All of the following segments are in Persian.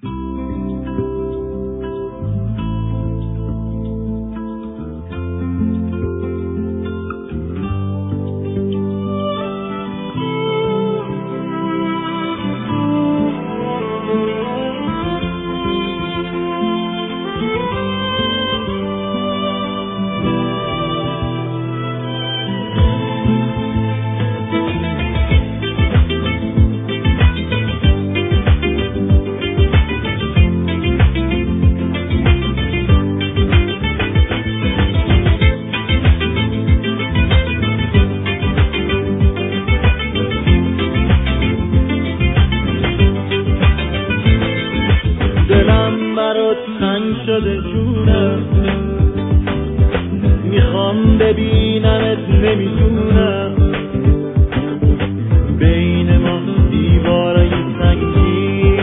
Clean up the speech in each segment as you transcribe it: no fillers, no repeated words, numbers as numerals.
دلم برات تنگ شده جونم، میخوام ببینمت نمیتونم، بین ما دیوارای سنگی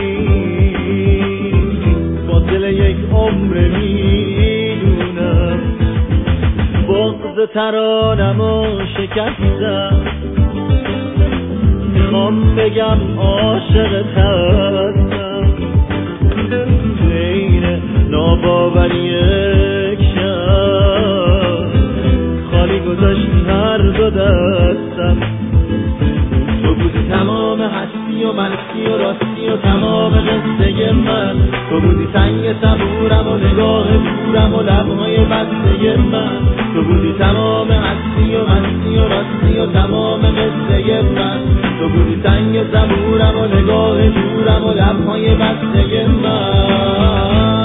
فاصله یک عمر میدونم، بغض ترانمو شکستم، میخوام بگم عاشقت هستم، بین ناباوری یک شب خالی گذاشتی هر دو دستم. تو بودی تمام هستی و منسی و راستی و تمام قصه من، تو بودی سنگ صبورم و نگاه دورم و لبهای بسته من، تو بودی تمام هستی و منسی و راستی و تمام قصه من، تو بودی سنگ صبورم و نگاه دورم و لبهای بسته من.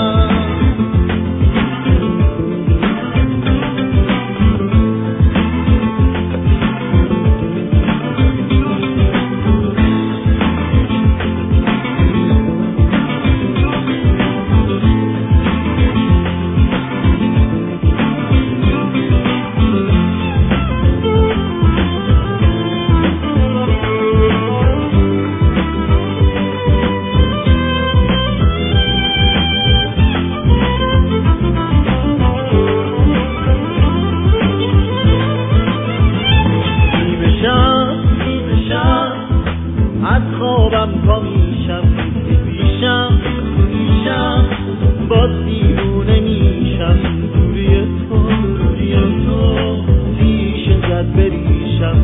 از خوابم پا میشم، میشم باز دیوونه میشم، دوری تو ریشه زد بریشم،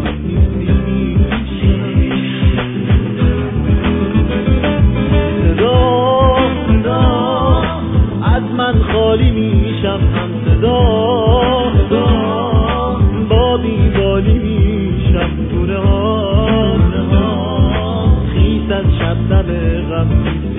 صدا از من خالی میشم، هم صدا با بیبالی میشم، دونه ها از شبنم غم